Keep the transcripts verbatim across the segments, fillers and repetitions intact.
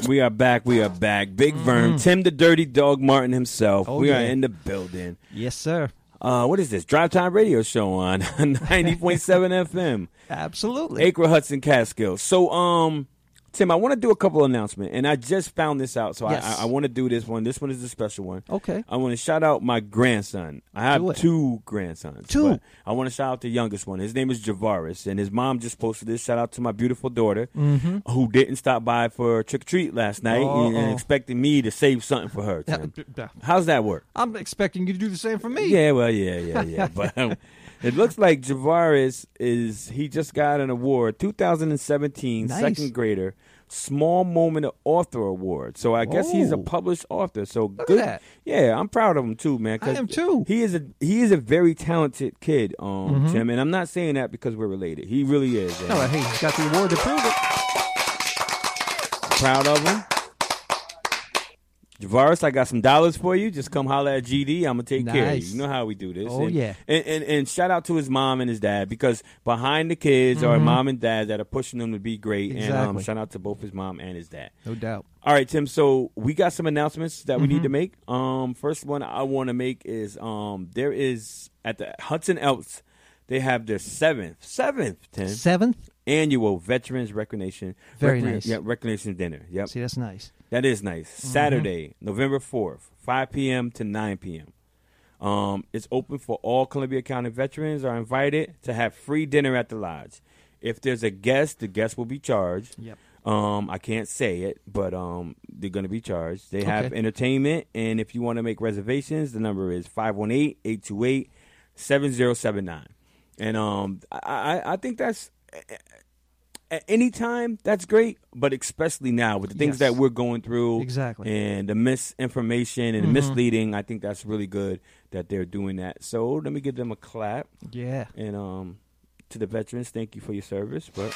We are back. We are back. Big Vern, Tim the Dirty Dog Martin himself. Oh, we yeah. are in the building. Yes, sir. Uh, what is this? Drive Time Radio Show on ninety point seven F M. Absolutely. Acre Hudson Catskill. So, um, Tim, I want to do a couple announcements, and I just found this out, so Yes. I, I want to do this one. This one is a special one. Okay. I want to shout out my grandson. I have Do it. two grandsons. Two? but I want to shout out the youngest one. His name is Javaris, and his mom just posted this. Shout out to my beautiful daughter, Mm-hmm. who didn't stop by for trick or treat last night and, and Uh-oh. expecting me to save something for her. Yeah, Tim. b- b- How's that work? I'm expecting you to do the same for me. Yeah, well, yeah, yeah, yeah. But um, it looks like Javaris is, he just got an award, two thousand seventeen, Nice. second grader, Small Moment of Author Award. So I guess he's a Whoa. published author. So Look good. at that. Yeah, I'm proud of him too, man. 'cause I am too. He is a he is a very talented kid, um, Mhm. Tim, and I'm not saying that because we're related. He really is. and No, hey, he's got the award to prove it. proud of him. Javaris, I got some dollars for you. Just come holler at G D. I'm gonna take care of you. Nice. You know how we do this. Oh, and, yeah. And, and and shout out to his mom and his dad, because behind the kids are Mhm. mom and dad that are pushing them to be great. And um, Exactly. shout out to both his mom and his dad. No doubt. All right, Tim. So we got some announcements that we need Mhm. to make. Um, first one I want to make is um, there is at the Hudson Elks, they have their seventh seventh Tim Seventh? annual Veterans Recognition Very Recre- nice. Yeah, recognition dinner. Yep. See, that's nice. That is nice. Mm-hmm. Saturday, November fourth, five p.m. to nine p.m. Um, it's open for all Columbia County veterans are invited to have free dinner at the lodge. If there's a guest, the guest will be charged. Yep. Um, I can't say it, but um, they're going to be charged. They have Okay. entertainment, and if you want to make reservations, the number is five one eight, eight two eight, seven zero seven nine. And um, I, I, I think that's at any time, that's great, but especially now with the things Yes. that we're going through, Exactly. and the misinformation and the Mhm. misleading, I think that's really good that they're doing that. So let me give them a clap, Yeah. and um, to the veterans, thank you for your service. But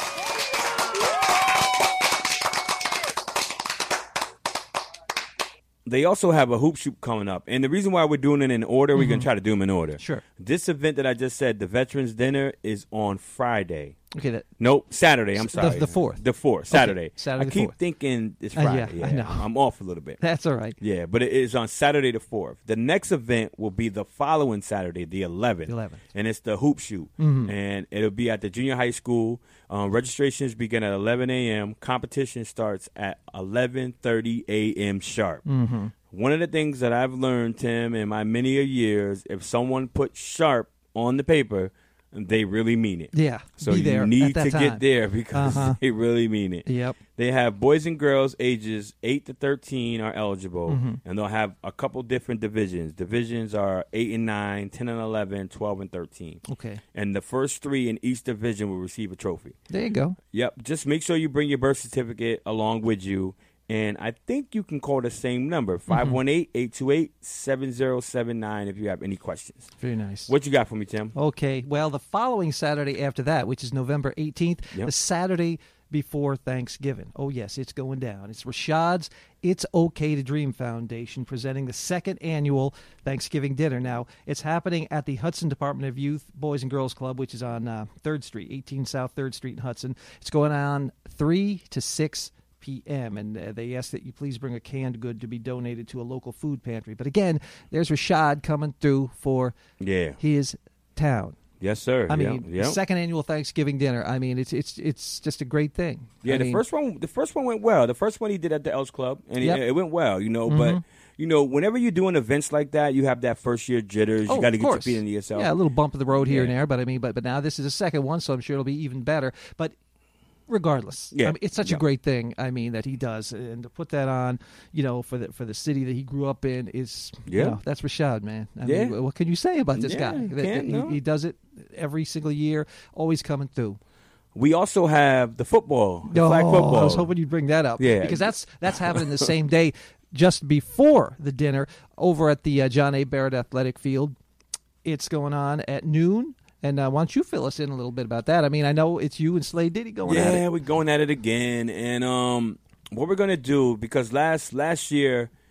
they also have a hoop shoot coming up, and the reason why we're doing it in order, we're gonna try to do them in order. Sure. This event that I just said, the Veterans Dinner, is on Friday. Okay, that, Nope, Saturday. I'm The- sorry. the fourth. The fourth, Saturday. Saturday I the keep fourth. thinking it's Uh, Friday. yeah, I know. I'm off a little bit. that's all right. Yeah, but it is on Saturday the fourth. The next event will be the following Saturday, the eleventh. The eleventh. And it's the hoop shoot. Mhm. And it'll be at the junior high school. Um, registrations begin at eleven a.m. Competition starts at eleven thirty a.m. sharp. Mm-hmm. One of the things that I've learned, Tim, in my many a years, if someone puts sharp on the paper, they really mean it. Yeah. So be you there need at that to time. get there because Uh-huh. they really mean it. Yep. They have boys and girls ages eight to thirteen are eligible, Mhm. and they'll have a couple different divisions. Divisions are eight and nine, ten and eleven, twelve and thirteen. Okay. And the first three in each division will receive a trophy. There you go. Yep. Just make sure you bring your birth certificate along with you. And I think you can call the same number, five one eight, eight two eight, seven zero seven nine, if you have any questions. Very nice. What you got for me, Tim? Okay. Well, the following Saturday after that, which is November eighteenth, Yep. the Saturday before Thanksgiving. Oh, yes, it's going down. It's Rashad's It's Okay to Dream Foundation presenting the second annual Thanksgiving dinner. Now, it's happening at the Hudson Department of Youth Boys and Girls Club, which is on uh, third Street, eighteen South third Street in Hudson. It's going on three to six p.m. and uh, they ask that you please bring a canned good to be donated to a local food pantry. But again, there's Rashad coming through for Yeah. his town. Yes, sir. I Yep, mean, yep. second annual Thanksgiving dinner. I mean, it's it's it's just a great thing. Yeah, I the mean, first one, the first one went well. The first one he did at the Elks Club, and Yep. it, it went well, you know. Mhm. But you know, whenever you're doing events like that, you have that first year jitters. Oh, you got to of get your course. feet into yourself. Yeah, a little bump of the road here and Yeah. there, but I mean, but but now this is a second one, so I'm sure it'll be even better. But regardless, Yeah. I mean, it's such Yeah. a great thing. I mean, that he does, and to put that on, you know, for the for the city that he grew up in is, you Yeah. know, that's Rashad, man. I Yeah. mean, what can you say about this Yeah, guy? you That- can't, that no. he, he does it every single year, always coming through. We also have the football, the flag Oh, football. I was hoping you'd bring that up. Yeah. Because that's that's happening the same day, just before the dinner, over at the uh, John A. Barrett Athletic Field. It's going on at noon. And uh, why don't you fill us in a little bit about that? I mean, I know it's you and Slade Diddy going at Yeah, it. we're going at it again. And um, what we're gonna do, because last last year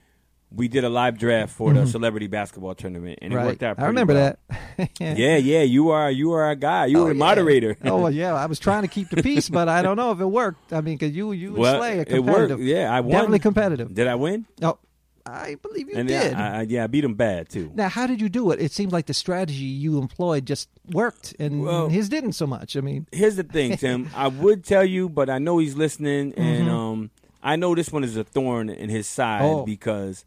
we did a live draft for the celebrity basketball tournament, and right. it worked out pretty I remember well. that. yeah, yeah, you are you are a guy. You oh, were the yeah. moderator. oh, well, yeah, I was trying to keep the peace, but I don't know if it worked. I mean, because you, you and well, Slay are it competitive. worked. Yeah, I won. Definitely competitive. Did I win? Oh, I believe you and did. Yeah, I, I, yeah, I beat him bad, too. Now, how did you do it? It seemed like the strategy you employed just worked, and well, his didn't so much. I mean, here's the thing, Tim. I would tell you, but I know he's listening, and mm-hmm. um, I know this one is a thorn in his side oh. because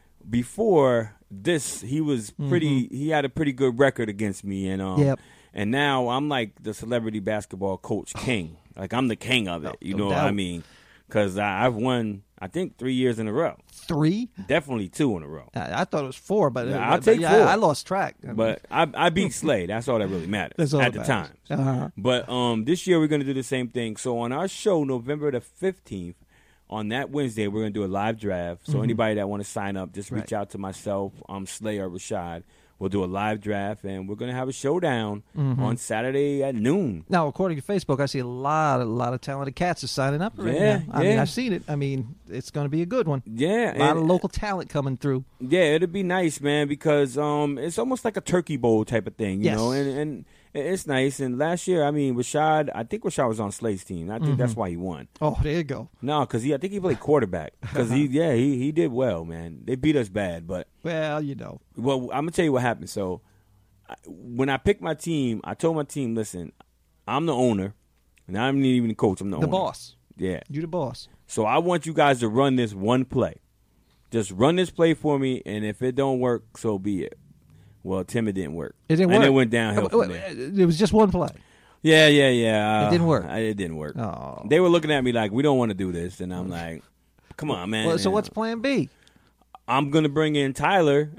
before this, he was pretty. Mm-hmm. He had a pretty good record against me, and um, yep. and now I'm like the celebrity basketball coach king. Like I'm the king of it. No, you no know doubt. what I mean? Because I've won, I think, three years in a row. Three? Definitely two in a row. I, I thought it was four, but yeah, uh, I'll but, take yeah, four. I, I lost track. I mean. But I, I beat Slade. That's all that really matters That's all at that the matters. time. Uh-huh. But um, this year we're going to do the same thing. So on our show, November the fifteenth, on that Wednesday, we're going to do a live draft. So mm-hmm. anybody that want to sign up, just reach right. out to myself, um, Slay or Rashad. We'll do a live draft, and we're going to have a showdown mm-hmm. on Saturday at noon. Now, according to Facebook, I see a lot, a lot of talented cats are signing up right yeah, now. I yeah. mean, I've seen it. I mean, it's going to be a good one. Yeah. A lot and, of local talent coming through. Yeah, it'll be nice, man, because um, it's almost like a turkey bowl type of thing, you yes. know, and, and it's nice. And last year, I mean, Rashad, I think Rashad was on Slade's team. I think mm-hmm. that's why he won. Oh, there you go. No, because he, I think he played quarterback. Because he, yeah, he he did well, man. They beat us bad, but well, you know. Well, I'm gonna tell you what happened. So, I, when I picked my team, I told my team, "Listen, I'm the owner, and I'm not even the coach. I'm the, the owner. boss. Yeah, you the boss. So I want you guys to run this one play. Just run this play for me, and if it don't work, so be it." Well, Tim, it didn't work. It didn't and work. And it went downhill from there. It was just one play. Yeah, yeah, yeah. Uh, it didn't work. I, it didn't work. Oh. They were looking at me like, we don't want to do this. And I'm like, come on, man. Well, so what's plan B? I'm going to bring in Tyler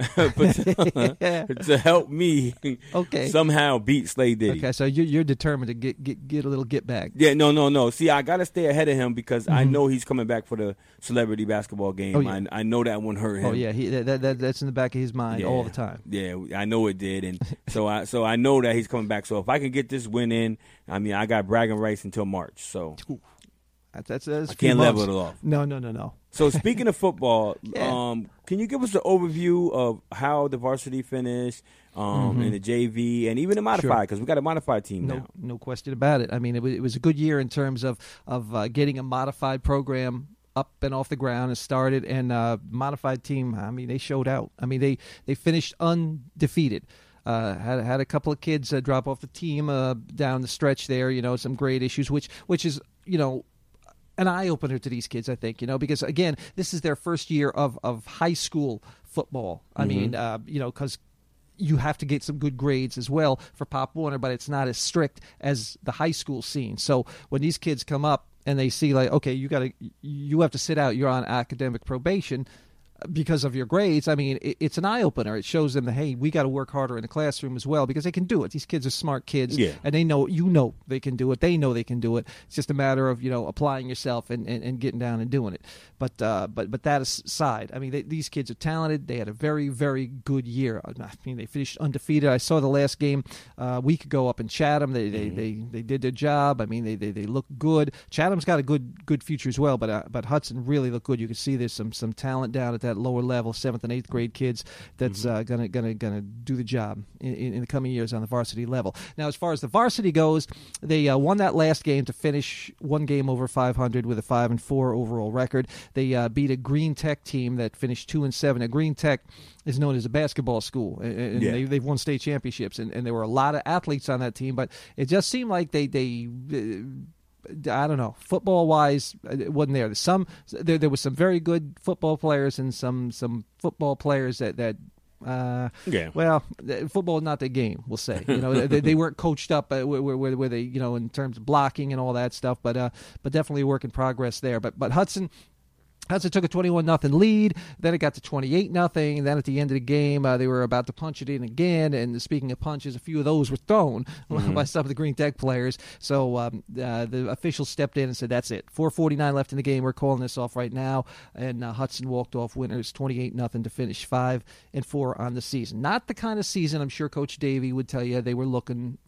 to help me okay. somehow beat Slade Diddy. Okay, so you're, you're determined to get, get get a little get back. Yeah, no, no, no. See, I got to stay ahead of him because mm-hmm. I know he's coming back for the celebrity basketball game. Oh, yeah. I, I know that won't hurt him. Oh, yeah, he, that, that that's in the back of his mind yeah. all the time. Yeah, I know it did. And so I so I know that he's coming back. So if I can get this win in, I mean, I got bragging rights until March. So Ooh. That's, that's, that's I can't months. level it off. No, no, no, no. So speaking of football, yeah. um, can you give us an overview of how the varsity finished um, mm-hmm. and the J V and even the modified? Because sure. we got a modified team no, now. No question about it. I mean, it was, it was a good year in terms of of uh, getting a modified program up and off the ground and started. And uh, modified team, I mean, they showed out. I mean, they, they finished undefeated. Uh, had had a couple of kids uh, drop off the team uh, down the stretch there. You know, some grade issues, which which is you know. an eye-opener to these kids, I think, you know, because, again, this is their first year of, of high school football. I mm-hmm. mean, uh, you know, because you have to get some good grades as well for Pop Warner, but it's not as strict as the high school scene. So when these kids come up and they see, like, okay, you got to, you have to sit out, you're on academic probation because of your grades, I mean, it, it's an eye-opener. It shows them that, hey, we got to work harder in the classroom as well because they can do it. These kids are smart kids, yeah. and they know, you know they can do it. They know they can do it. It's just a matter of, you know, applying yourself and, and, and getting down and doing it. But uh, but but that aside, I mean, they, these kids are talented. They had a very, very good year. I mean, they finished undefeated. I saw the last game uh, a week ago up in Chatham. They they, mm-hmm. they, they did their job. I mean, they, they, they look good. Chatham's got a good good future as well, but uh, but Hudson really looked good. You can see there's some some talent down at that lower level, seventh and eighth grade kids that's mm-hmm. uh, gonna gonna gonna do the job in, in, in the coming years on the varsity level. Now, as far as the varsity goes, they uh, won that last game to finish one game over five hundred with a five and four overall record. They uh, beat a Green Tech team that finished two and seven. Now, Green Tech is known as a basketball school, and, and yeah. they, they've won state championships, and, and there were a lot of athletes on that team, but it just seemed like they they. Uh, I don't know. Football-wise, it wasn't there. Some there there was some very good football players and some some football players that that. Uh, yeah. Well, football is not their game. We'll say. You know, they, they weren't coached up uh, where, where, where they, you know, in terms of blocking and all that stuff. But uh, but definitely a work in progress there. But but Hudson. Hudson took a twenty-one nothing lead, then it got to twenty-eight nothing, and then at the end of the game, uh, they were about to punch it in again, and speaking of punches, a few of those were thrown mm-hmm. by some of the Green Tech players, so um, uh, the officials stepped in and said, that's it. four forty-nine left in the game, we're calling this off right now, and uh, Hudson walked off winners, twenty-eight nothing to finish five and four on the season. Not the kind of season I'm sure Coach Davey would tell you they were looking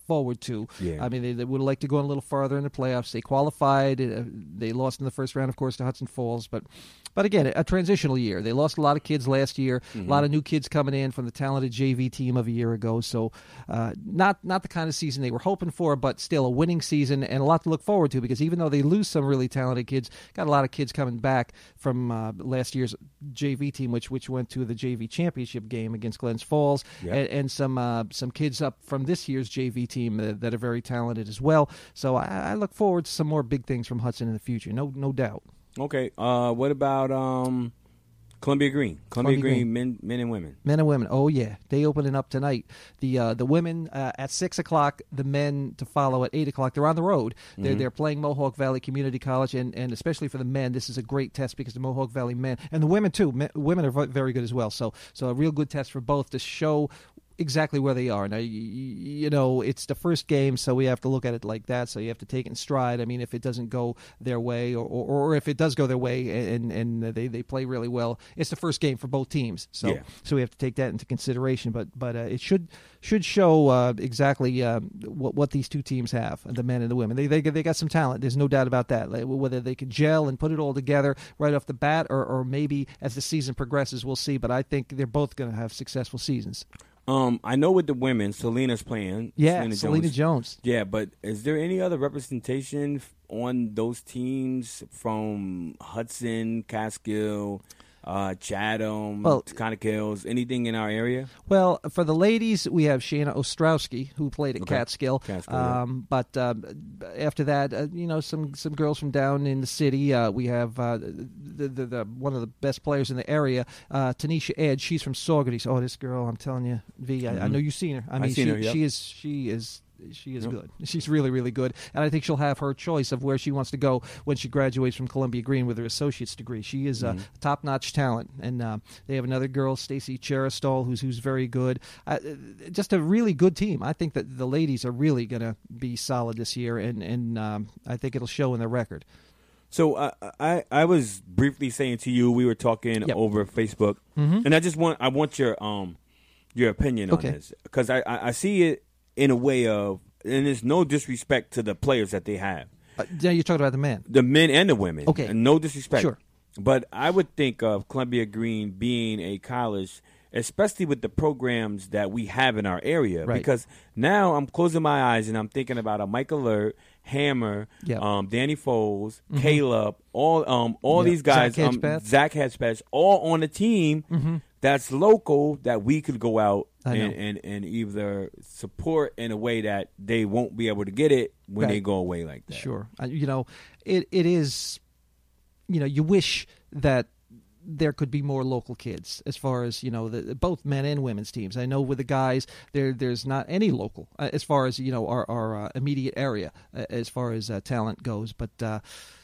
forward to. Yeah. I mean, they, they would like to go a little farther in the playoffs. They qualified. Uh, they lost in the first round, of course, to Hudson Falls. But, but again, a transitional year. They lost a lot of kids last year. Mm-hmm. A lot of new kids coming in from the talented J V team of a year ago. So uh, not not the kind of season they were hoping for, but still a winning season and a lot to look forward to, because even though they lose some really talented kids, got a lot of kids coming back from uh, last year's J V team, which which went to the J V championship game against Glens Falls, yep. and, and some uh, some kids up from this year's J V team that, that are very talented as well. So I, I look forward to some more big things from Hudson in the future, no no doubt. Okay, uh, what about um, Columbia Green? Columbia, Columbia Green, Green, men men and women. Men and women. Oh yeah, they opening up tonight. The uh, the women uh, at six o'clock. The men to follow at eight o'clock. They're on the road. They're mm-hmm. they're playing Mohawk Valley Community College, and, and especially for the men, this is a great test because the Mohawk Valley men and the women too. Men, women are very good as well. So so a real good test for both to show exactly where they are. Now, you, you know, it's the first game, so we have to look at it like that. So you have to take it in stride. I mean, if it doesn't go their way, or, or, or if it does go their way and, and they, they play really well, it's the first game for both teams. So yeah. so we have to take that into consideration. But but uh, it should should show uh, exactly uh, what what these two teams have, the men and the women. They they they got some talent. There's no doubt about that. Like, whether they can gel and put it all together right off the bat, or, or maybe as the season progresses, we'll see. But I think they're both going to have successful seasons. Um, I know with the women, Selena's playing. Yeah, Selena, Selena Jones. Jones. Yeah, but is there any other representation on those teams from Hudson, Catskill, uh, Chatham, well, Taconic Hills, anything in our area? Well, for the ladies, we have Shana Ostrowski, who played at okay. Catskill. Catskill um, yeah. But uh, after that, uh, you know, some some girls from down in the city. Uh, we have uh, the, the, the one of the best players in the area, uh, Tanisha Edge. She's from Saugerties. Oh, this girl, I'm telling you, V, mm-hmm. I, I know you've seen her. I mean, I've seen she, her, yep. she is she is. She is yep. good. She's really, really good. And I think she'll have her choice of where she wants to go when she graduates from Columbia Green with her associate's degree. She is mm-hmm. a top-notch talent. And uh, they have another girl, Stacy Cheristol, who's who's very good. Uh, just a really good team. I think that the ladies are really going to be solid this year, and, and um, I think it'll show in their record. So uh, I I was briefly saying to you, we were talking yep. over Facebook, mm-hmm. and I just want I want your um your opinion okay. on this, because I, I, I see it in a way of, and there's no disrespect to the players that they have. Uh, yeah, you're talking about the men. The men and the women. Okay. And no disrespect. Sure. But I would think of Columbia Green being a college, especially with the programs that we have in our area. Right. Because now I'm closing my eyes and I'm thinking about a Mike Alert, Hammer, yep. um, Danny Foles, mm-hmm. Caleb, all um, all yep. these guys, Zach um, Hedgepeth. Zach Hedgepeth, all on a team mm-hmm. that's local that we could go out I know. and, and, and either support in a way that they won't be able to get it when right. they go away like that. Sure. Uh, you know, it it is, you know, you wish that there could be more local kids as far as, you know, the, both men and women's teams. I know with the guys, there there's not any local uh, as far as, you know, our, our uh, immediate area uh, as far as uh, talent goes. But, uh,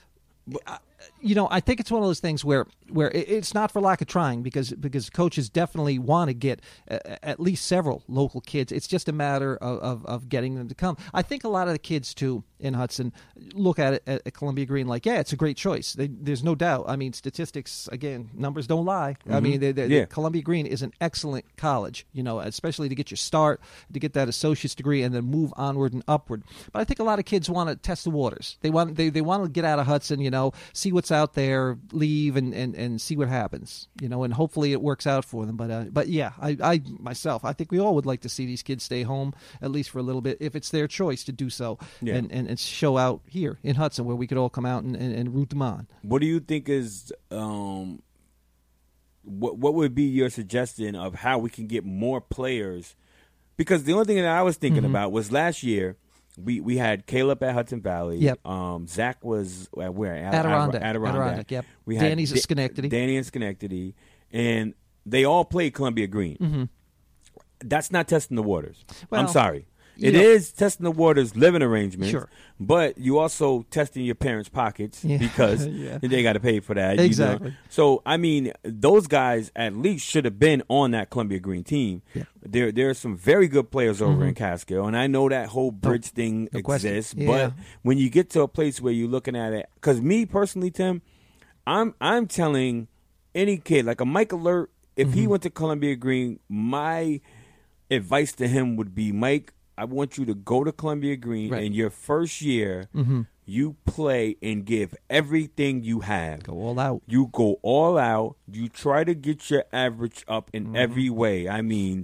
uh, you know, I think it's one of those things where where it's not for lack of trying, because because coaches definitely want to get uh, at least several local kids. It's just a matter of, of, of getting them to come. I think a lot of the kids, too, in Hudson look at it at Columbia Green like, yeah, it's a great choice. They, there's no doubt. I mean, statistics, again, numbers don't lie. Mm-hmm. I mean, they, they, yeah. Columbia Green is an excellent college, you know, especially to get your start, to get that associate's degree, and then move onward and upward. But I think a lot of kids want to test the waters. They want they, they want to get out of Hudson, you know, see what's out there, leave, and, and, and see what happens, you know, and hopefully it works out for them. But uh, but yeah, I, I myself, I think we all would like to see these kids stay home at least for a little bit, if it's their choice to do so, yeah. and, and, and show out here in Hudson where we could all come out and, and, and root them on. What do you think is um, what what would be your suggestion of how we can get more players? Because the only thing that I was thinking mm-hmm. about was last year we, we had Caleb at Hudson Valley. Yep. Um, Zach was at where? At, Adirondack. Adirondack. Adirondack. Yep. We had Danny's D- at Schenectady. Danny and Schenectady, and they all played Columbia Green. Mm-hmm. That's not testing the waters. Well, I'm sorry. It know, is testing the waters, living arrangements, sure. but you also testing your parents' pockets yeah. because yeah. they got to pay for that. Exactly. You know? So, I mean, those guys at least should have been on that Columbia Green team. Yeah. There, there are some very good players over mm-hmm. in Catskill, and I know that whole bridge no, thing no exists. Yeah. But when you get to a place where you're looking at it, because me personally, Tim, I'm I'm telling any kid, like a Mike Alert, if mm-hmm. he went to Columbia Green, my advice to him would be, Mike, I want you to go to Columbia Green Right. in your first year. Mm-hmm. You play and give everything you have. Go all out. You go all out. You try to get your average up in Mm-hmm. every way. I mean,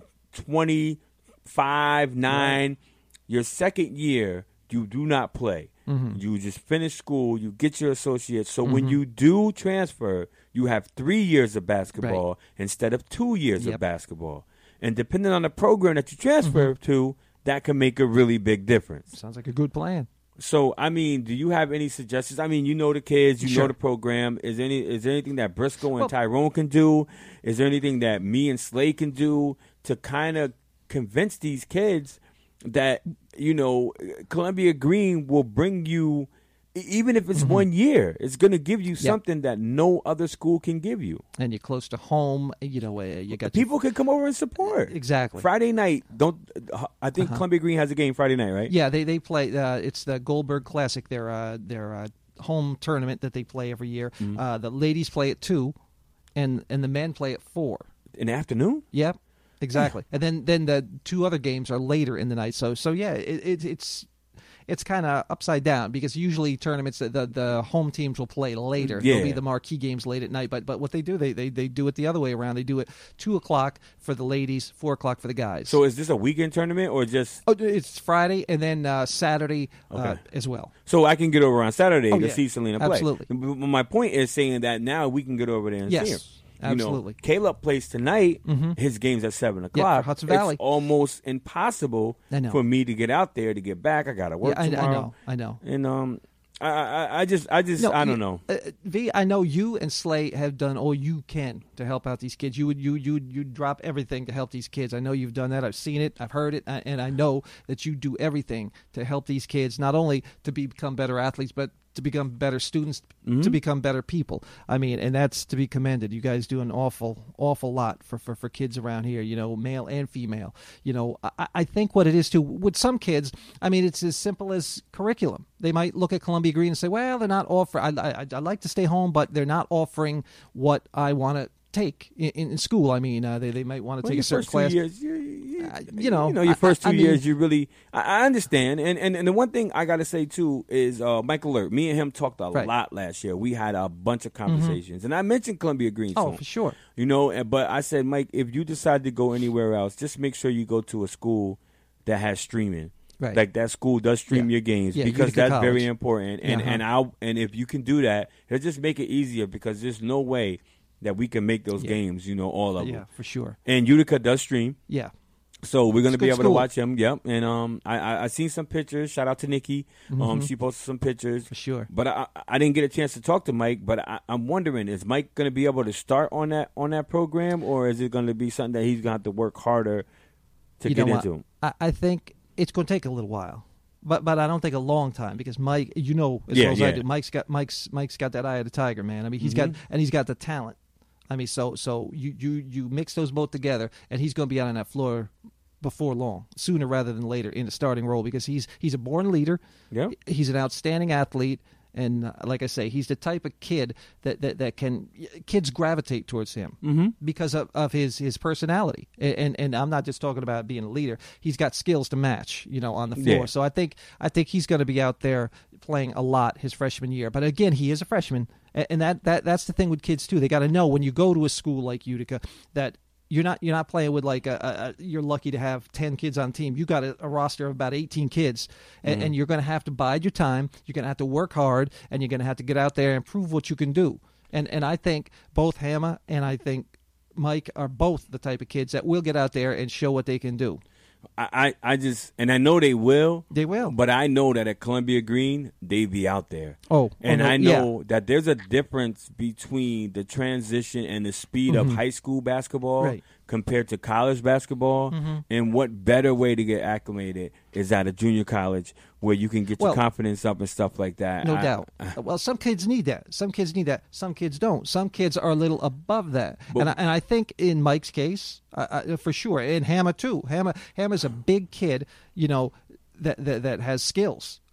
twenty-five, nine. Right. Your second year, you do not play. Mm-hmm. You just finish school. You get your associate. So mm-hmm. when you do transfer, you have three years of basketball right. instead of two years yep. of basketball. And depending on the program that you transfer mm-hmm. to, that can make a really big difference. Sounds like a good plan. So, I mean, do you have any suggestions? I mean, you know the kids, you sure. know the program. Is any is there anything that Briscoe and well, Tyrone can do? Is there anything that me and Slay can do to kind of convince these kids that, you know, Columbia Green will bring you, even if it's mm-hmm. one year, it's going to give you yep. something that no other school can give you. And you're close to home. You know, uh, you got people your... can come over and support. Exactly. Friday night. Don't I think uh-huh. Columbia Green has a game Friday night, right? Yeah, they they play. Uh, it's the Goldberg Classic. Their uh, their uh, home tournament that they play every year. Mm-hmm. Uh, the ladies play at two, and and the men play at four in the afternoon. Yeah, exactly. and then then the two other games are later in the night. So so yeah, it, it it's. It's kind of upside down because usually tournaments, the the home teams will play later. Yeah. There'll be the marquee games late at night. But but what they do, they, they, they do it the other way around. They do it two o'clock for the ladies, four o'clock for the guys. So is this a weekend tournament or just? Oh, it's Friday and then uh, Saturday okay. uh, as well. So I can get over on Saturday oh, to yeah. see Selena play. Absolutely. My point is saying that now we can get over there and yes. see him. Absolutely. You know, Caleb plays tonight. Mm-hmm. His game's at seven o'clock. Yeah, for Hudson Valley. It's almost impossible for me to get out there to get back. I got to work yeah, I, tomorrow. I know. I know. And um, I, I, I just, I just, no, I don't you, know. Uh, V, I know you and Slay have done all you can to help out these kids. You would, you, you, you drop everything to help these kids. I know you've done that. I've seen it. I've heard it, and I know that you do everything to help these kids, not only to become better athletes, but to become better students, mm-hmm. to become better people. I mean, and that's to be commended. You guys do an awful, awful lot for, for, for kids around here, you know, male and female. You know, I, I think what it is, too, with some kids, I mean, it's as simple as curriculum. They might look at Columbia Green and say, well, they're not offering, I, I, I like to stay home, but they're not offering what I want to take in, in school. I mean, uh, they they might want to well, take a certain class. Years, you, you, uh, you know, you know, your first two I, I years, mean, you really. I, I understand, and, and and the one thing I got to say too is uh, Michael Lurt. Me and him talked a right. lot last year. We had a bunch of conversations, mm-hmm. and I mentioned Columbia Green. Oh, to for sure. You know, and, but I said, Mike, if you decide to go anywhere else, just make sure you go to a school that has streaming. Right. Like that school does stream yeah. your games yeah, because Utica that's College. very important. And uh-huh. and I and if you can do that, it'll just make it easier because there's no way that we can make those yeah. games, you know, all of yeah, them. Yeah, for sure. And Utica does stream. Yeah. So we're going to be able school. to watch him. Yep. And um, I, I I seen some pictures. Shout out to Nikki. Mm-hmm. Um, she posted some pictures. For sure. But I I didn't get a chance to talk to Mike. But I, I'm wondering, is Mike going to be able to start on that on that program, or is it going to be something that he's going to have to work harder to you get know into? What? I, I think it's going to take a little while. But but I don't think a long time because Mike, you know as yeah, well as yeah. I do, Mike's got Mike's Mike's got that eye of the tiger, man. I mean, he's mm-hmm. got and he's got the talent. I mean, so so you you you mix those both together, and he's going to be out on that floor before long, sooner rather than later, in the starting role because he's he's a born leader. Yeah, he's an outstanding athlete. And uh, like I say, he's the type of kid that, that, that can kids gravitate towards him mm-hmm. because of, of his, his personality. And, and and I'm not just talking about being a leader. He's got skills to match, you know, on the floor. Yeah. So I think I think he's going to be out there playing a lot his freshman year. But again, he is a freshman, and that, that that's the thing with kids too. They got to know when you go to a school like Utica that. You're not you're not playing with like a, a, a you're lucky to have ten kids on team. You got a, a roster of about eighteen kids, and, mm-hmm. and you're going to have to bide your time. You're going to have to work hard, and you're going to have to get out there and prove what you can do. And and I think both Hammer and I think Mike are both the type of kids that will get out there and show what they can do. I, I just and I know they will. They will. But I know that at Columbia Green, they be out there. Oh. And oh, no, I know yeah. that there's a difference between the transition and the speed mm-hmm. of high school basketball right. compared to college basketball. Mm-hmm. And what better way to get acclimated is at a junior college where you can get well, your confidence up and stuff like that. No I, doubt. Well, some kids need that. Some kids need that. Some kids don't. Some kids are a little above that. But, and, I, and I think in Mike's case, uh, uh, for sure, and Hammer too. Hammer Hammer's a big kid, you know, that that, that has skills.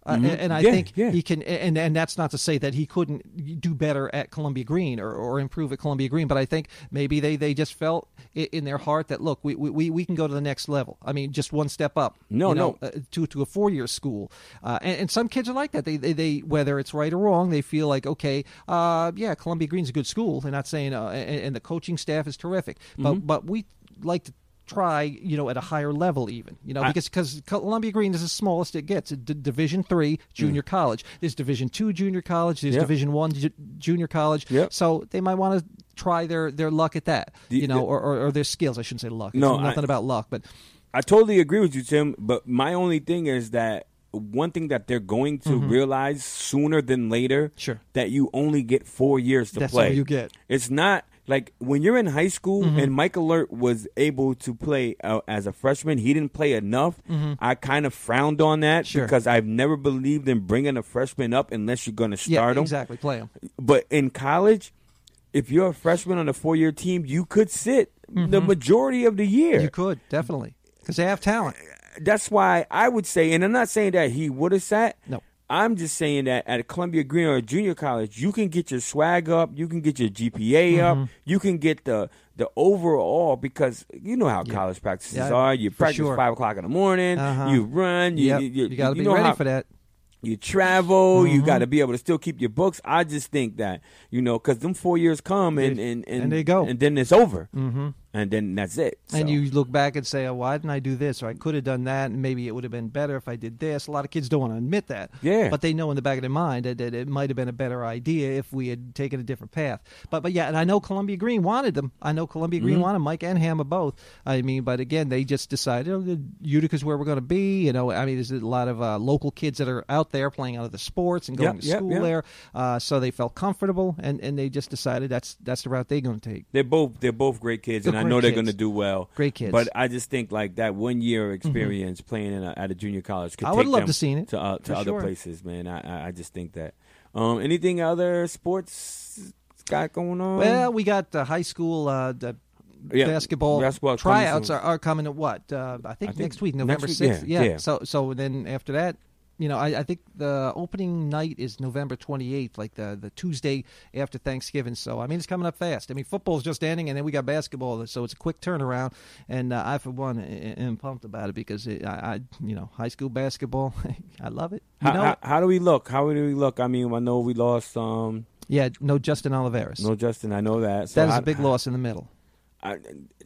Uh, Mhm. and, and I Yeah, think yeah. he can, and and that's not to say that he couldn't do better at Columbia Green or, or improve at Columbia Green, but I think maybe they, they just felt i- in their heart that, look, we, we, we can go to the next level. I mean, just one step up. No, you know, no. uh, to to a four year school, uh, and, and some kids are like that. They, they they whether it's right or wrong, they feel like, okay, uh, yeah, Columbia Green's a good school. They're not saying, uh, and, and the coaching staff is terrific, but Mm-hmm. but we like to try, you know, at a higher level even, you know, I- because because Columbia Green is the smallest it gets. D- Division three junior college. There's Division two junior college. There's Mm. Yep. Division one ju- junior college. Yep. So they might want to try their, their luck at that, The- you know, the- or, or, or their skills. I shouldn't say luck. It's No, nothing I- about luck, but I totally agree with you, Tim. But my only thing is that one thing that they're going to realize sooner than later, Mm-hmm. Sure. that you only get four years to That's play. all you get. It's not like when you're in high school Mm-hmm. and Mike Alert was able to play uh, as a freshman. He didn't play enough. I kind of frowned on that Mm-hmm. Sure. because I've never believed in bringing a freshman up unless you're going to yeah, start him. exactly, play them. But in college, if you're a freshman on a four-year team, you could sit the majority of the year. You could definitely because they have talent. That's why I would say, and I'm not saying that he would have sat. No. I'm just saying that at a Columbia Green or a junior college, you can get your swag up, you can get your G P A Mm-hmm. up, you can get the the overall, because you know how college practices Yeah, are. You for practice sure. five o'clock in the morning, Uh-huh. you run, you Yep. you, you, you got to be know ready how- for that. You travel, you Mm-hmm. got to be able to still keep your books. I just think that, you know, because them four years come and and, and, And they go. and then it's over, Mm-hmm. and then that's it. And So, you look back and say, oh, why didn't I do this? Or I could have done that, and maybe it would have been better if I did this. A lot of kids don't want to admit that. Yeah. But they know in the back of their mind that, that it might have been a better idea if we had taken a different path. But, but yeah, and I know Columbia Green wanted them. I know Columbia Green Mm-hmm. wanted Mike and Hammer both. I mean, but again, they just decided, oh, the Utica's where we're going to be. You know, I mean, there's a lot of uh, local kids that are out there playing out of the sports and going Yep, to yep, school yep. there. Uh, so they felt comfortable, and, and they just decided that's that's the route they're going to take. they're both they're both great kids, They're and I great know they're kids. going to do well. Great kids. But I just think like that one year experience playing in a, at a junior college could I take would love them to seen it, to uh, to for other sure. places, man. I I- I just think that. Um, anything other sports got going on? Well, we got uh, high school uh, the Yeah, basketball, basketball coming tryouts soon. are, are coming at what? Uh, I, think I think next week, next November week, sixth. yeah, Yeah, yeah. So so then after that, you know, I, I think the opening night is November twenty-eighth, like the, the Tuesday after Thanksgiving. So, I mean, it's coming up fast. I mean, football's just ending, and then we got basketball, so it's a quick turnaround. And uh, I, for one, am pumped about it because, it, I, I, you know, high school basketball, I love it. You how, know, how, how do we look? How do we look? I mean, I know we lost. Um, yeah, no Justin Oliveris. no Justin. I know that. So that is how- a big loss in the middle. I,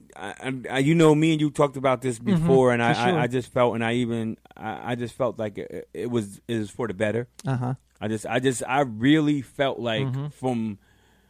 I, I, you know, me and you talked about this before, and I, Mm-hmm. for sure. I, I just felt, and I even, I, I just felt like it, it was, it was for the better. Uh-huh. I just, I just, I really felt like Mm-hmm. from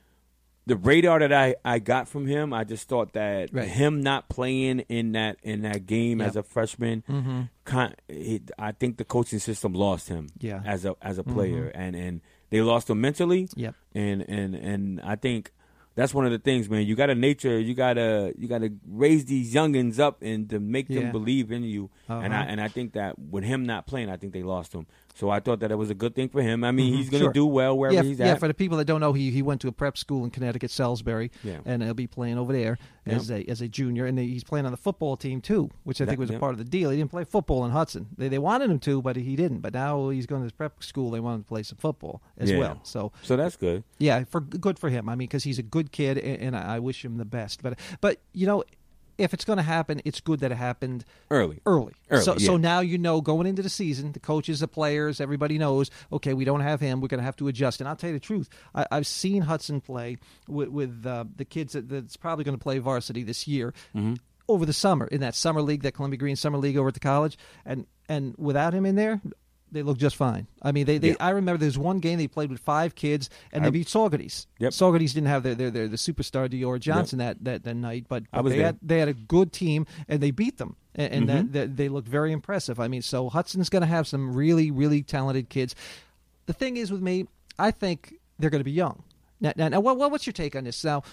the radar that I, I got from him, I just thought that Right. him not playing in that in that game Yep. as a freshman, Mm-hmm. con, it, I think the coaching system lost him Yeah. as a as a player, and and they lost him mentally. Yep. And and and I think that's one of the things, man. You got to nature. You gotta you gotta raise these youngins up and to make Yeah. them believe in you. And I Uh-huh. and I think that with him not playing, I think they lost him. So I thought that it was a good thing for him. I mean, he's gonna Sure. do well wherever Yeah, he's yeah. at. For the people that don't know, he he went to a prep school in Connecticut, Salisbury, Yeah. and he'll be playing over there Yeah. as a as a junior, and he's playing on the football team too, which I That- think was yeah. a part of the deal. He didn't play football in Hudson. They they wanted him to, but he didn't. But now he's going to this prep school. They want him to play some football as Yeah. well. So so that's good. yeah, for good for him. I mean, because he's a good kid, and, and I wish him the best. But but you know, if it's going to happen, it's good that it happened Early. early. Early, so so yeah. now you know going into the season, the coaches, the players, everybody knows. Okay, we don't have him. We're going to have to adjust. And I'll tell you the truth, I, I've seen Hudson play with, with uh, the kids that, that's probably going to play varsity this year. Mm-hmm. Over the summer in that summer league, that Columbia Green summer league over at the college, and and without him in there, they look just fine. I mean, they, they Yeah. I remember there's one game they played with five kids, and I- they beat Saugerties. Yep. Saugerties didn't have their their, their the superstar Dior Johnson that, that, that night, but, I but was they there. had they had a good team and they beat them, and, and Mhm. that, that they looked very impressive. I mean, so Hudson's going to have some really really talented kids. The thing is with me, I think they're going to be young. Now, now, now what, what's your take on this? Now,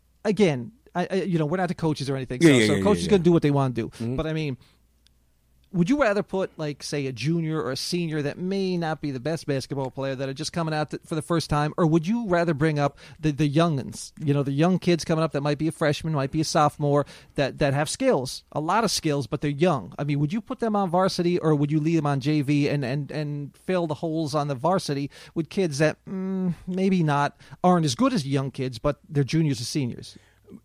again, I, I, you know, we're not the coaches or anything, so, Yeah, yeah, so yeah, coaches yeah, going to do what they want to do. Mhm. But I mean, would you rather put, like, say, a junior or a senior that may not be the best basketball player that are just coming out to, for the first time, or would you rather bring up the the youngins, you know, the young kids coming up that might be a freshman, might be a sophomore, that that have skills, a lot of skills, but they're young? I mean, would you put them on varsity, or would you leave them on J V and and and fill the holes on the varsity with kids that mm, maybe not aren't as good as young kids, but they're juniors or seniors?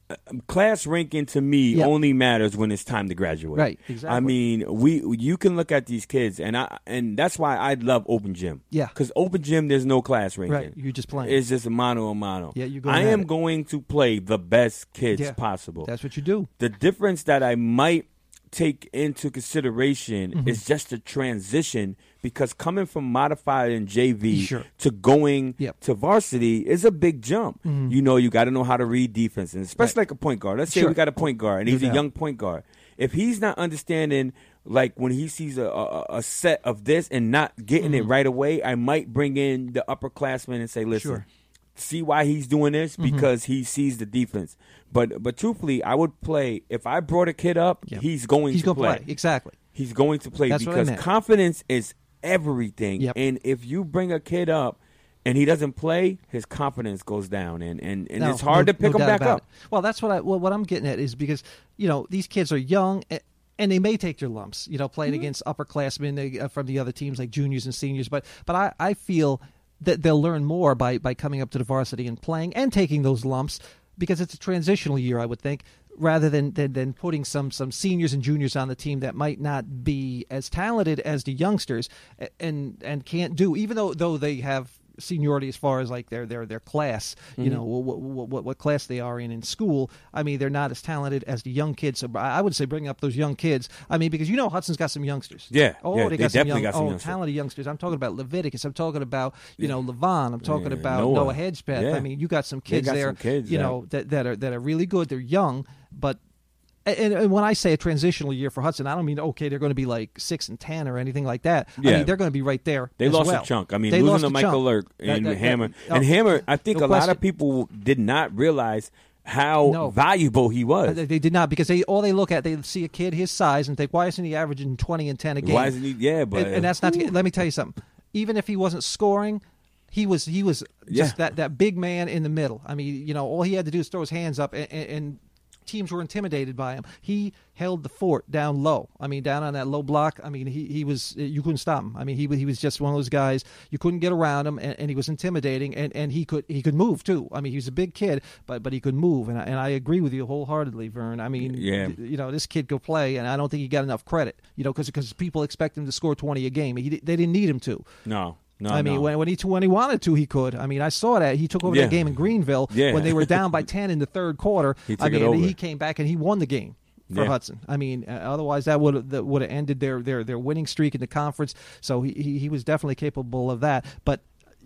Class ranking to me Yep. only matters when it's time to graduate. Right, exactly. I mean, we you can look at these kids, and I and that's why I love open gym. Yeah. because open gym there's no class ranking. Right, you're just playing. It's just a mano a mano. Yeah, you're going I at am it. going to play the best kids Yeah, possible. That's what you do. The difference that I might take into consideration Mm-hmm. is just the transition, because coming from modified and J V Sure. to going Yep. to varsity is a big jump. You know, you got to know how to read defense, and especially Right. like a point guard. Let's say Sure. we got a point guard, and No he's a doubt. young point guard. If he's not understanding, like when he sees a, a, a set of this and not getting it right away, I might bring in the upperclassmen and say, listen, Sure. see why he's doing this, Mm-hmm. because he sees the defense. But but truthfully, I would play if I brought a kid up. Yep. He's going He's to going to play. Exactly. He's going to play That's what I because meant. confidence is everything. Yep. And if you bring a kid up and he doesn't play, his confidence goes down, and and, and No, it's hard no- to pick no him doubt back about up. it. Well, that's what I well, what I'm getting at is because, you know, these kids are young and, and they may take their lumps, you know, playing Mm-hmm. against upperclassmen they, uh, from the other teams like juniors and seniors. But but I, I feel that they'll learn more by, by coming up to the varsity and playing and taking those lumps, because it's a transitional year, I would think, rather than, than, than putting some, some seniors and juniors on the team that might not be as talented as the youngsters a- and and can't do, even though though they have seniority as far as like their their their class, you Mm-hmm. know, what, what what what class they are in in school. I mean, they're not as talented as the young kids. So I I would say bring up those young kids. I mean, because you know Hudson's got some youngsters. Yeah, Oh, yeah, they, they got some definitely young, got some oh, youngsters. talented youngsters. I'm talking about Leviticus. I'm talking about you know Levon. I'm talking Yeah, about Noah. Noah, Hedgepeth. Yeah. I mean, you got some They kids got there. some kids, you yeah. know that that are that are really good. They're young, but. And, and when I say a transitional year for Hudson, I don't mean okay they're going to be like six and ten or anything like that. I Yeah. mean they're going to be right there. They as lost well. a chunk. I mean, They losing lost to a Michael chunk. Lurk That- and that- that- Hammer. oh, and Hammer, I think no a lot question. of people did not realize how No. valuable he was. They, they did not, because they all they look at, they see a kid his size and think, why isn't he averaging twenty and ten a game? Why isn't he? Yeah, but and, and that's not. To, let me tell you something. Even if he wasn't scoring, he was he was just Yeah. that, that big man in the middle. I mean, you know, all he had to do is throw his hands up, and, and, and teams were intimidated by him. He held the fort down low. I mean, down on that low block. I mean, he, he was you couldn't stop him. I mean, he he was just one of those guys you couldn't get around him, and, and he was intimidating, and, and he could he could move too. I mean, he was a big kid, but but he could move, and I, and I agree with you wholeheartedly, Vern. I mean, Yeah. you know, this kid could play, and I don't think he got enough credit. You know, because because people expect him to score twenty a game. He, they didn't need him to. no, no. I mean, no. when when he when he wanted to, he could. I mean, I saw that he took over Yeah. that game in Greenville Yeah. when they were down by ten in the third quarter. He I took it mean, over. he came back and he won the game for Yeah. Hudson. I mean, uh, otherwise that would that would have ended their, their their winning streak in the conference. So he, he he was definitely capable of that. But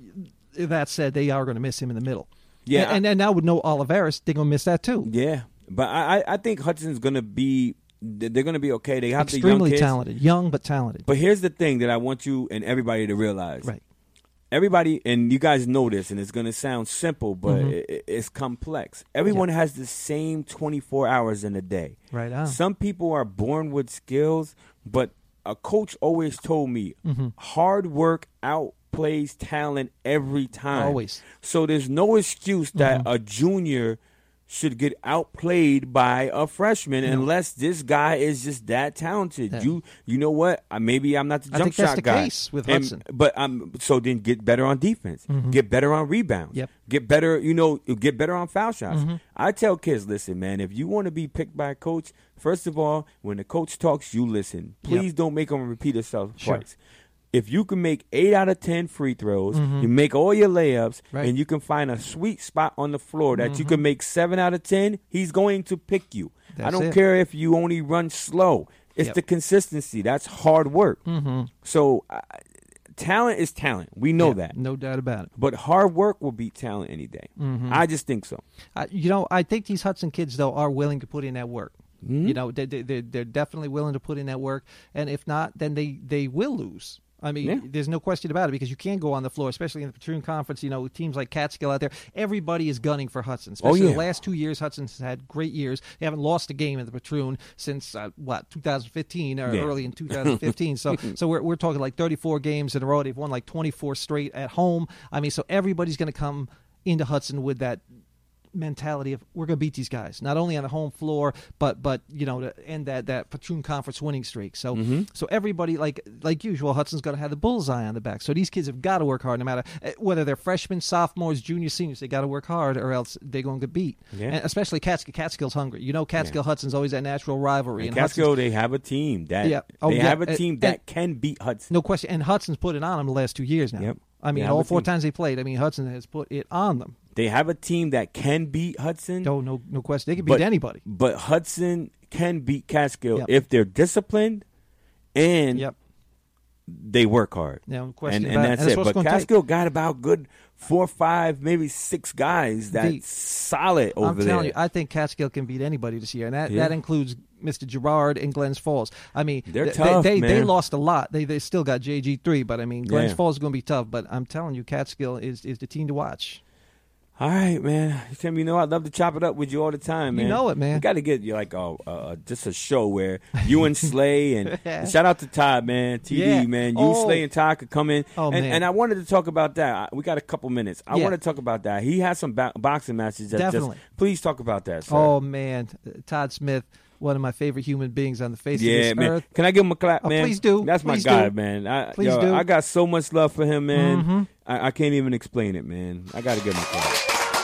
that said, they are going to miss him in the middle. Yeah, and, and, and now with no Oliveris, they're going to miss that too. Yeah, but I I I think Hudson's gonna be. They're gonna be okay. They have the young Extremely kids. talented, young but talented. But here's the thing that I want you and everybody to realize. Right. Everybody, and you guys know this, and it's going to sound simple, but Mm-hmm. it, it's complex. Everyone has the same twenty-four hours in a day. Right on. Some people are born with skills, but a coach always told me Mm-hmm. hard work outplays talent every time. Always. So there's no excuse that Mm-hmm. a junior should get outplayed by a freshman unless this guy is just that talented. Yeah. You you know what? Uh, Maybe I'm not the I jump think that's shot the guy. case with And- Hudson. But um, so then get better on defense. Get better on rebounds. Yep. Get better, you know, get better on foul shots. I tell kids, listen, man, if you want to be picked by a coach, first of all, when the coach talks, you listen. Please Yep. don't make them repeat themselves Sure. twice. If you can make eight out of ten free throws, you make all your layups, Right. and you can find a sweet spot on the floor that you can make seven out of ten, he's going to pick you. I That's don't it. care if you only run slow. It's Yep. the consistency. That's hard work. Mm-hmm. So uh, talent is talent. We know Yeah, that. no doubt about it. But hard work will beat talent any day. Mm-hmm. I just think so. Uh, you know, I think these Hudson kids, though, are willing to put in that work. Mm-hmm. You know, they, they, they're, they're definitely willing to put in that work. And if not, then they, they will lose. I mean, Yeah. there's no question about it because you can't go on the floor, especially in the Patroon Conference. You know, teams like Catskill out there, everybody is gunning for Hudson. Especially Oh, yeah. the last two years, Hudson's had great years. They haven't lost a game in the Patroon since uh, what two thousand fifteen or Yeah. early in two thousand fifteen. so, so we're we're talking like thirty-four games in a row. They've won like twenty-four straight at home. I mean, so everybody's going to come into Hudson with that mentality of we're going to beat these guys, not only on the home floor, but but you know to end that that Patroon Conference winning streak. So Mm-hmm. so everybody like like usual, Hudson's got to have the bullseye on the back. So these kids have got to work hard, no matter uh, whether they're freshmen, sophomores, juniors, seniors. They got to work hard, or else they're going to get beat. Yeah. And especially Catskill. Catskill's hungry. You know, Catskill Hudson's always that natural rivalry. And And Hudson's- Catskill, they have a team that Yeah. Oh, they yeah. have a And- team that and- can beat Hudson. no question. And Hudson's put it on them the last two years now. Yep. I mean, They have all a four team. times they played. I mean, Hudson has put it on them. They have a team that can beat Hudson. No, no, no question. They can beat but, anybody. But Hudson can beat Catskill Yep. if they're disciplined and Yep. they work hard. No question and, about and it. that's And that's it. what's But gonna take. Catskill got about good four, five, maybe six guys that's The- solid over I'm there. telling you, I think Catskill can beat anybody this year, and that, Yeah. that includes Mister Gerard and Glens Falls. I mean, They're th- tough, they, they, they man. lost a lot. They they still got J G three, but I mean, Glens Yeah. Falls is going to be tough. But I'm telling you, Catskill is, is the team to watch. All right, man. Tim, you know I'd love to chop it up with you all the time, man. You know it, man. We got to get you like a, a just a show where you and Slay and, and shout out to Todd, man. T D, Yeah. man. You, Oh. Slay, and Todd could come in. Oh, and, man. and I wanted to talk about that. I- We got a couple minutes. I Yeah. want to talk about that. He has some ba- boxing matches. That Definitely. Just, please talk about that, sir. Oh man, Todd Smith, one of my favorite human beings on the face of yeah, this man. earth. Can I give him a clap, Oh, man? please do. That's my Please guy, do. man. I, Please yo, do. I got so much love for him, man. Mhm. I, I can't even explain it, man. I got to give him a clap.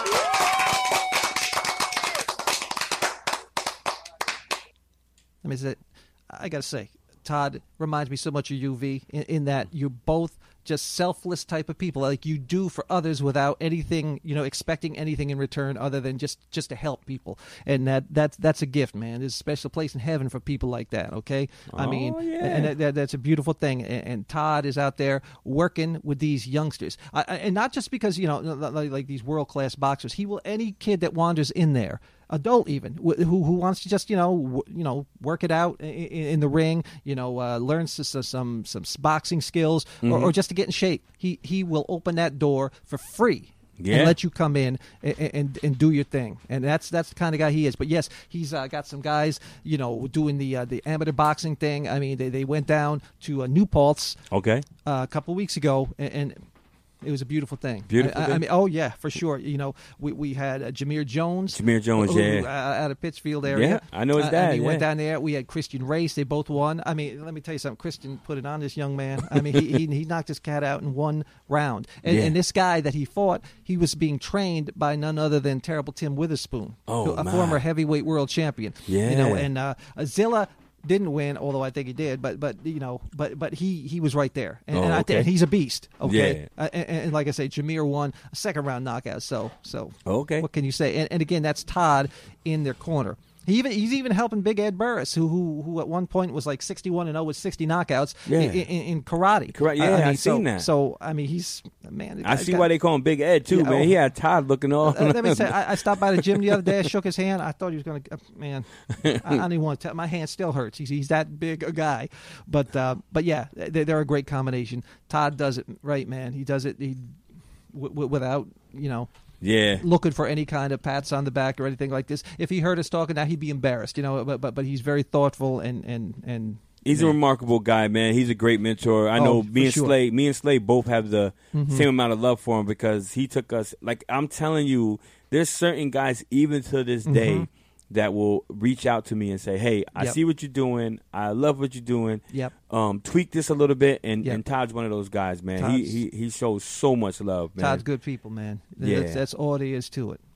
I mean, I got to say, Todd reminds me so much of U V in, in that you're both just selfless type of people. Like you do for others without anything, you know, expecting anything in return other than just, just to help people. And that that's that's a gift, man. There's a special place in heaven for people like that. Okay, I Oh, mean, yeah. and that, that, that's a beautiful thing. And, and Todd is out there working with these youngsters, I, I- and not just because you know, like, like these world class boxers. He will any kid that wanders in there. Adult even wh- who who wants to just you know w- you know work it out in, in the ring, you know uh, learn s- s- some some boxing skills or, or just to get in shape. He he will open that door for free. Yeah. And let you come in and, and and do your thing, and that's that's the kind of guy he is. But yes, he's uh, got some guys, you know, doing the uh, the amateur boxing thing. I mean, they, they went down to uh, New Paltz Okay. uh, a couple weeks ago, and, and it was a beautiful thing. Beautiful I, I, thing? I mean, oh yeah, for sure. You know, we we had uh, Jameer Jones. Jameer Jones, who, yeah. uh, out of Pittsfield area. Yeah, I know his Uh, dad, and he went yeah. down there. We had Christian Race. They both won. I mean, let me tell you something. Christian put it on this young man. I mean, he he, he knocked his cat out in one round. And, Yeah. and this guy that he fought, he was being trained by none other than Terrible Tim Witherspoon, Oh, who- a my. former heavyweight world champion. You know, Yeah. and uh, Zilla didn't win, although I think he did. But but you know, but but he he was right there, and, Oh, and I okay. think he's a beast. Okay, Yeah. uh, and, and like I say, Jameer won a second round knockout. So so Okay. what can you say? And, and again, that's Todd in their corner. He even he's even helping Big Ed Burris, who who who at one point was like sixty-one and oh with sixty knockouts Yeah. in, in, in karate. Karate, I- yeah, I, mean, I so, seen that. So I mean, he's man. I see why they call him Big Ed too, Yeah, man. oh. He had Todd looking all. Uh, let me say, I, I stopped by the gym the other day. I shook his hand. I thought he was going to. Uh, man, I, I don't even want to tell. My hand still hurts. He's he's that big a guy, but uh, but yeah, they, they're a great combination. Todd does it right, man. He does it he, w- w- without you know yeah. looking for any kind of pats on the back or anything like this. If he heard us talking now, he'd be embarrassed, you know. But but but he's very thoughtful and and and. He's a remarkable guy, man. He's a great mentor. I Oh, know for me and sure. Slay, me and Slay both have the Mhm. same amount of love for him because he took us. Like I'm telling you, there's certain guys even to this day Mhm. that will reach out to me and say, "Hey, I Yep. see what you're doing. I love what you're doing. Yep. Um, tweak this a little bit." And, Yep. and Todd's one of those guys, man. He, Todd's- he he shows so much love, man. Todd's good people, man. Yeah. That's, that's all there is to it.